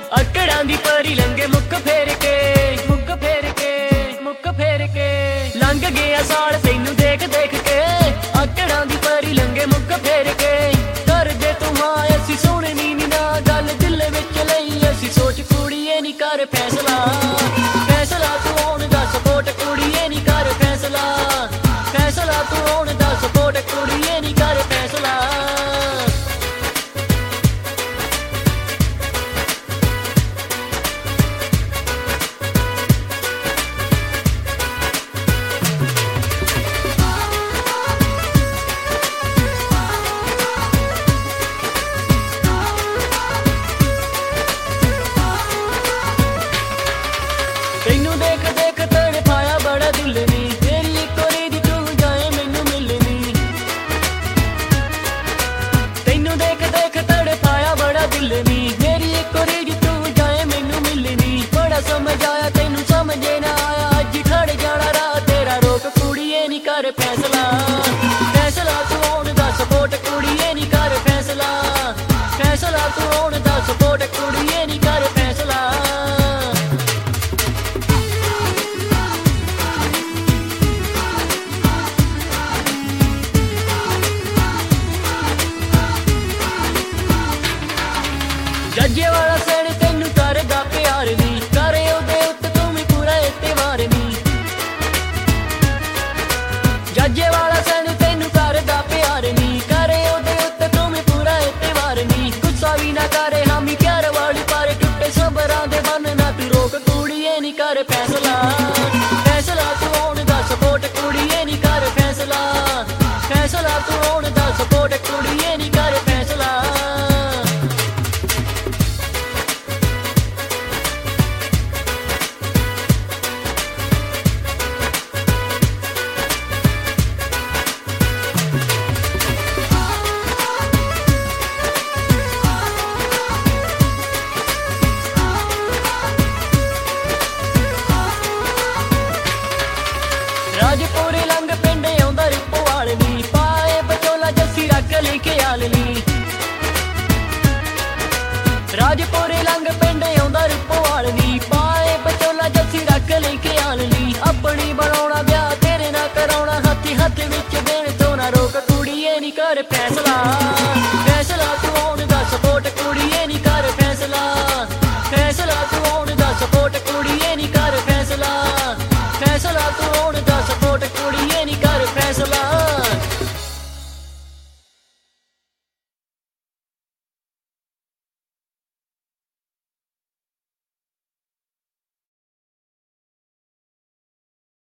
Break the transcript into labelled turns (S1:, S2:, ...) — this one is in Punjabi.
S1: ਅਕੜਾਂ ਦੀ ਪਰੀ ਲੰਗੇ ਮੁੱਕ ਫੇਰ ਕੇ ਲੰਘ ਗਿਆ ਸਾਲ ਤੈਨੂੰ ਦੇਖ ਦੇਖ ਕੇ। ਅਕੜਾਂ ਦੀ ਪਰੀ ਲੰਗੇ ਮੁੱਕ ਫੇਰ ਕੇ ਕਰਦੇ ਤੂੰ ਮਾਂ ਅਸੀਂ ਸੁਣਨੀ ਨੀ ਨਾ ਗੱਲ ਦਿਲ ਵਿੱਚ ਲਈ ਅਸੀਂ ਸੋਚ ਕੁੜੀਏ ਨੀ ਕਰ ਫੈਸਲਾ ਤੂੰ ਆਉਣ ਦਾ ਸਪੋਰਟ ਕੁੜੀਏ ਨੀ ਕਰ ਫੈਸਲਾ ਤੂੰ ਆਉਣ ਦਾ ਸਪੋਰਟ ਕੁੜੀਏ ਨੀ ਕਰ ਫੈਸਲਾ। ਤੈਨੂੰ ਦੇਖ ਦੇਖ ਤੜਫਾਇਆ ਬੜਾ ਦਿਲ ਨੀ ਤੇਰੀ ਇੱਕ ਵਾਰੀ ਦੀ ਤੂੰ ਜਾਏ ਮੈਨੂੰ ਮਿਲਣੀ। ਤੈਨੂੰ ਦੇਖ ਦੇਖ ਤੜਫਾਇਆ ਬੜਾ ਦਿਲ ਨੀ ਮੇਰੀ ਇੱਕ ਵਾਰੀ ਦੀ ਤੂੰ ਜਾਏ ਮੈਨੂੰ ਮਿਲਣੀ। ਬੜਾ ਸਮਝ ਆਇਆ ਤੈਨੂੰ ਸਮਝੇ ਨਾ ਆਇਆ ਅੱਜ ਖੜ ਜਾਣਾ ਰਾਹ ਤੇਰਾ ਰੋਕ ਕੁੜੀਏ ਨੀ ਕਰ ਫੈਸਲਾ ਤੂੰ ਆਉਣ ਦਾ ਸਪੋਰਟ ਕੁੜੀਏ ਨੀ ਕਰ ਫੈਸਲਾ ਤੂੰ ਆਉਣ ਦਾ ਸਪੋਰਟ ਕੁੜੀਏ ਨੀ ਕਰ ਫੈਸਲਾ। ਜੱਜੇ ਵਾਲਾ ਸਣ ਤੈਨੂੰ ਕਰਦਾ ਪਿਆਰ ਨੀ ਕਰੇ ਉਹਦੇ ਉੱਤੇ ਤੂੰ ਵੀ ਪੂਰਾ ਇਤਵਾਰ ਨੀ। ਜੱਜੇ ਵਾਲਾ ਸਣ ਤੈਨੂੰ ਕਰਦਾ ਪਿਆਰ ਨੀ ਕਰੇ ਉਹਦੇ ਉੱਤੇ ਤੂੰ ਵੀ ਪੂਰਾ ਇਤਵਾਰ ਨੀ। ਗੁੱਸਾ ਵੀ ਨਾ ਕਰੇ ਹਾਮੀ ਪਿਆਰ ਵਾਲੀ ਪਰ ਟੁੱਟੇ ਸਬਰਾਂ ਦੇ ਬੰਨ ਨਾ ਤੂੰ ਰੋਕ ਕੁੜੀਏ ਨੀ ਕਰ ਫੈਸਲਾ ਤੂੰ ਆਉਣ ਦਾ ਸਪੋਰਟ ਕੁੜੀਏ ਨੀ ਕਰ ਫੈਸਲਾ ਤੂੰ ਆਉਣ ਦਾ ਸਪੋਰਟ ਕੁੜੀਏ ਨੀ ਕਰ ਫੈਸਲਾ। ਰਾਜਪੁਰੇ ਲੰਘ ਪਿੰਡ ਆਉਂਦਾ ਰਿਪੋਵਾਲ ਨੀ ਪਾਏ ਬਚੋਲਾ ਜੱਸੀ ਰੱਖ ਲਈ ਖਿਆਲ ਨੀ। ਰਾਜਪੁਰੇ ਲੰਘ ਪਿੰਡ ਆਉਂਦਾ ਰਿਪੋਵਾਲ ਨੀ ਪਾਏ ਬਚੋਲਾ ਜੱਸੀ ਰੱਖ ਲਈ ਖਿਆਲ ਨੀ। ਆਪਣੀ ਬਣਾਉਣਾ ਵਿਆਹ ਤੇਰੇ ਨਾਲ ਕਰਾਉਣਾ ਹੱਥ ਵਿੱਚ ਦੇਣ ਤੋਂ ਨਾ ਰੋਕ ਕੁੜੀਏ ਨੀ ਕਰ ਫੈਸਲਾ